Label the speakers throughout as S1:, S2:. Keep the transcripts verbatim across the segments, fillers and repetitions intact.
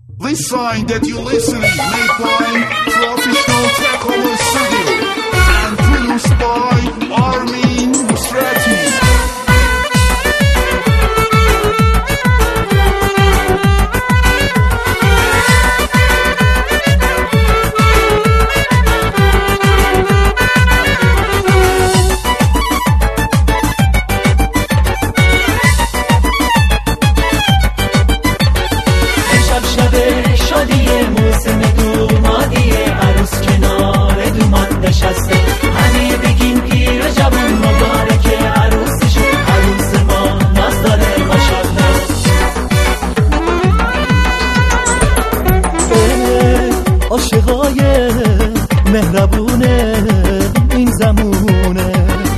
S1: This sign that you're listening made by Professional Takeover Studio and produced by Armin Musrati.
S2: عاشقای مهربونه این زمونه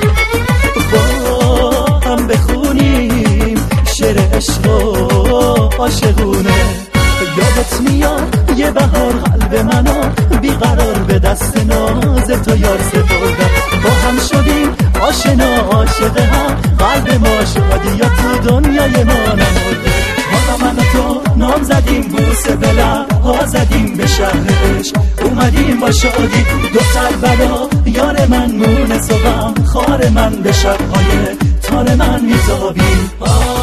S2: با هم بخونیم شعر عشق و عاشقونه. یادت میاد یه بهار قلب منو بیقرار به دست ناز تو یار سپردم. با هم شدیم آشنا عاشق هم، قلب ما شادی یا تو دنیای ما نمرده. حالا من و تو نام زدیم بوسه به لب ها زدیم به شهر عشق، اومدیم با شادی دو سر بلا. یار من مونس و غم خار من به شبهای تار من میتابیم.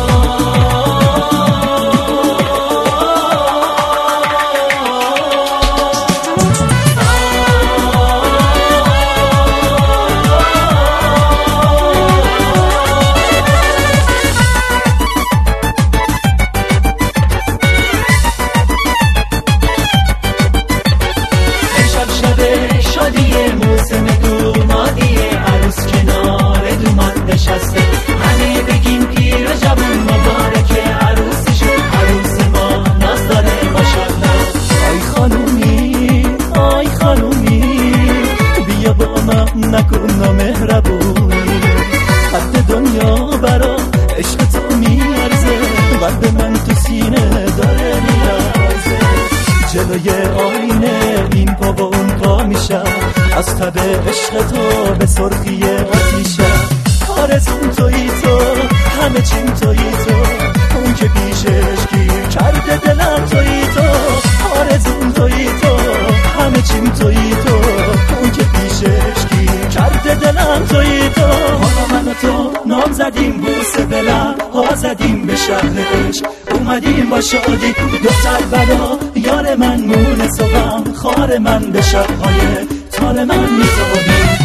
S2: موسم دومادیه عروس کنار دوماد نشسته، همه بگیم پیر جوون مبارکه عروسی شد عروس ما ناز داره ماشاءالله. آی خانومی آی خانومی بیا با من نکن نامهربونی، قد دنیا برا عشق تو میارزه، قلب من تو سینه داره میارزه. جلوی آینه این پا با اون پا میشم، از تب عشق تو به سرخی آتیشم. آرزون تویی تو همه چیم تویی تو، اون که پیشش گیر کرده دلم تویی تو. آرزون تویی تو همه چیم تویی تو، اون که پیشش گیر کرده دلم تویی تو. حالا من و تو نام زدیم بوسه به لب ها زدیم به شهر عشق، اومدیم با شادی دو سر بلا. یار من مونس و غم خار من به شبهای تار من میتابیم.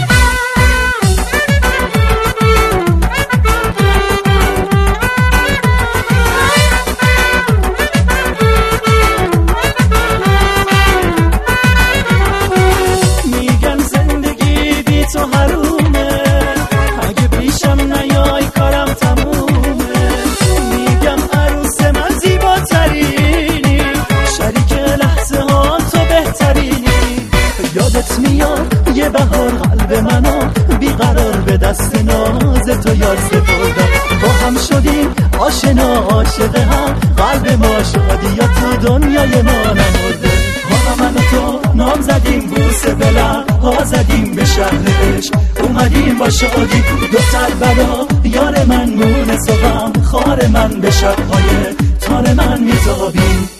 S2: میگن زندگی بی تو حرومه، اگه پیشم نیای کارم تمومه. میگم عروس من زیباترینی، شریک لحظه ها تو بهترینی. یادت میاد یه بهار قلب منو بیقرار به دست ناز تو یار سپردم. با هم شدیم آشنا عاشق هم، قلب ما شادی یا تو دنیای ما نمرده. حالا من و تو نام زدیم بوسه به لب ها زدیم به شهر عشق، اومدیم با شادی دو سر بلا. یار من مونس و غم خار من به شبهای تار من میتابیم.